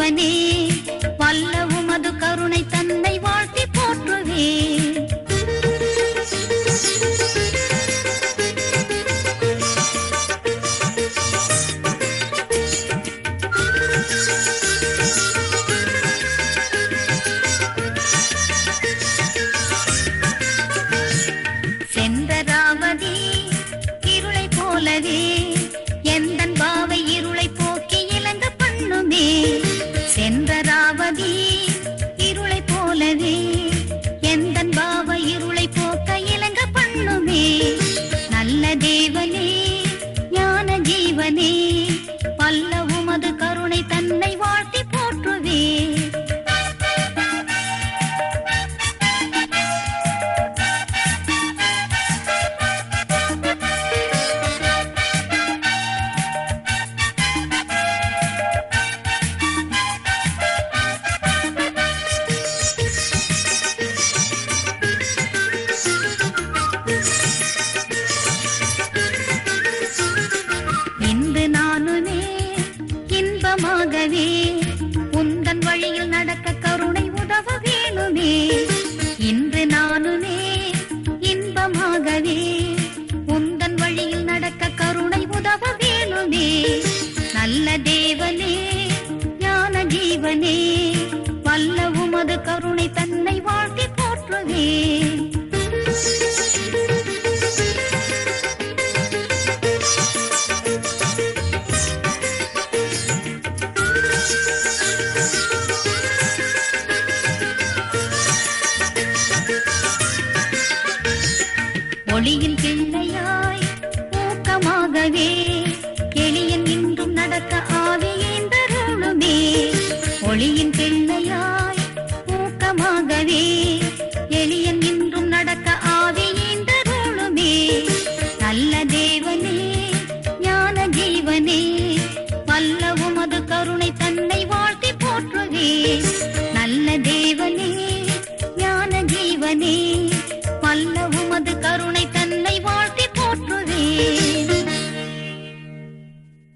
ஜீவனே வல்ல உமது கருணை தன்னை வாழ்த்தி போற்றுவே. செந்தராவதி இருளை போலவே எந்தன் பாவை இருளை போக்கி இளங்க பண்ணுமே. செந்தராவதி இருளை போலவே எந்தன் பாவை இருளை போக்க இளங்க பண்ணுமே. நல்ல தேவனே ஞான ஜீவனே வல்ல உமது கருணை தன்னை வாழ்த்தி போற்றுவே. இன்று நானுமே இன்பமாகவே உந்தன் வழியில் நடக்க கருணை உதவ வேணுமே. இன்று நானுமே இன்பமாகவே உந்தன் வழியில் நடக்க கருணை உதவ வேணுமே. நல்ல தேவனே ஞான ஜீவனே வல்ல உமது கருணை தன்னை வாழ்த்தி போற்றுவே.